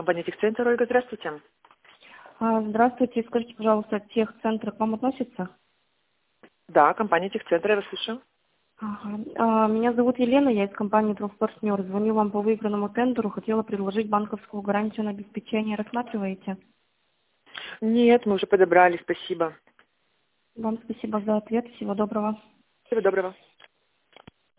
Компания «Техцентр». Ольга, здравствуйте. Здравствуйте. Скажите, пожалуйста, техцентр к вам относится? Да, компания «Техцентр», я вас слышу. Ага. Меня зовут Елена, я из компании «Профпартнер». Звоню вам по выигранному тендеру, хотела предложить банковскую гарантию на обеспечение. Рассматриваете? Нет, мы уже подобрали, спасибо. Вам спасибо за ответ. Всего доброго. Всего доброго.